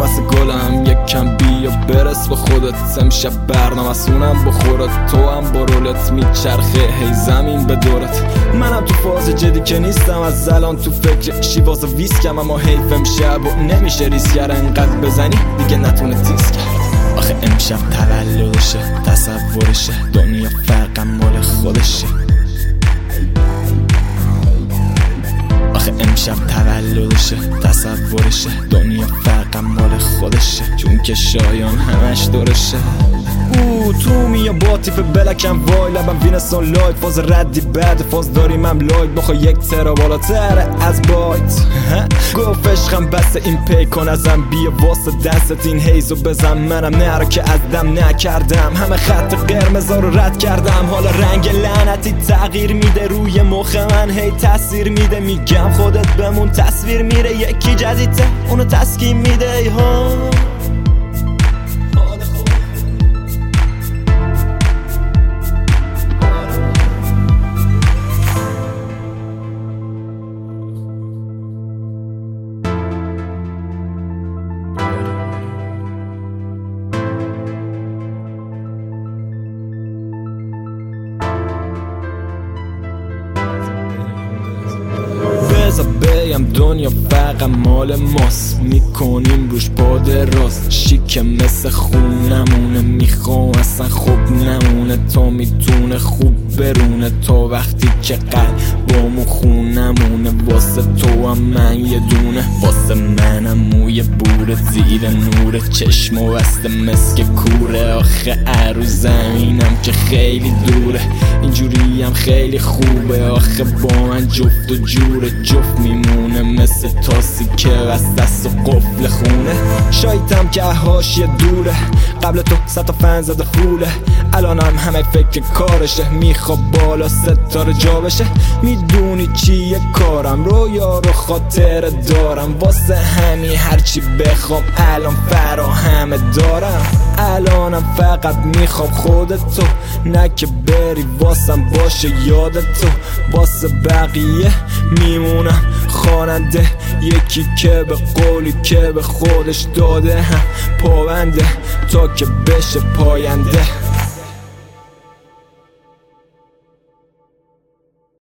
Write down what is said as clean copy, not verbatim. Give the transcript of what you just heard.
واسه گلم یک کم بیا برس به خودت. امشب برنامه‌سونم بخورت، تو هم با رولت میچرخه هی زمین به دورت. منم تو فاز جدی که نیستم از الان تو فکر شیواز و ویسکم، اما حیف امشب و نمیشه ریسکر انقدر بزنی دیگه نتونه تیز کرد. آخه امشب تولدشه، تصورشه، دنیا فرقم مال خودشه. آخه امشب تولدشه، تصورشه، دنیا فرقم مال خودشه، چون که شایان همش دورشه. تو میا با تیپ بلکم وای، لبم وینستون لایت، فاز ردی بعد فاز داریم هم لایت، بخواه 1 ترا بالاتر از بایت. گفت عشقم بس این پی کن ازم، بیا واسه دستت این هیزو بزن، منم نرا که از دم نکردم، همه خط قرمزا رو رد کردم، حالا رنگ لعنتی تغییر میده روی مخ من، هی تاثیر میده، میگم خودت بمون، تصویر میره یکی جدیده اونو تسکین میده. ای ها بگم دنیا فقط مال ماست، میکنیم روش پاد راست، شیکه مثل خونمونه، میخوام اصلا خوب نمونه، تا میتونه خوب برونه، تا وقتی که قلبامو خونمونه، واسه تو هم من یه دونه، واسه منم موی بوره، زیر نور چشم و وسط مسک کوره، آخه عروس زمینم که خیلی دوره، اینجوری هم خیلی خوبه، آخه با من جفت و جوره، جفت میمونه مثل تاسی که از دست و قفل خونه، شایدم که حاشیه دوره، قبل تو 100 تا فن زده فوله، الانم همه فکر کارشه، میخواب بالا ستاره جا بشه، میدونی چیه کارم، رویا رو خاطر دارم، واسه همین هرچی بخوام الان فراهم دارم، الانم فقط میخوام خودتو، نه که بری واسم باشه یادتو، واسه بقیه میمونم خواننده، یکی که به قولی که به خودش داده هم پابنده، تا که بشه پاینده.